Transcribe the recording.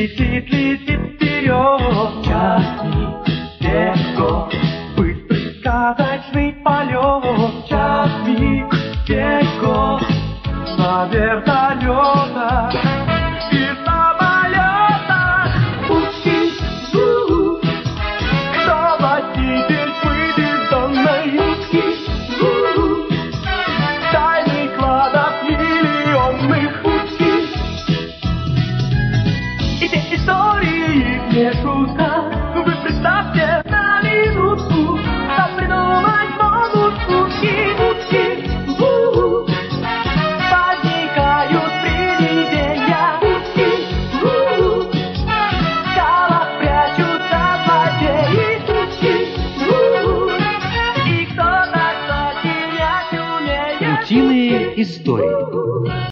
Летит, летит вперед частный легко, быстрый сказочный полет. Частный легко на вертолетах и самолетах. Учись, кто водитель выведенной утки, тайный кладов миллионных утки. И те истории их не шутка. Вы представьте на минутку, что придумать могут утки, утки. Возникают привидения утки. В скалах прячутся злодеи утки. И кто-то, кстати, не умеет. Утиные истории.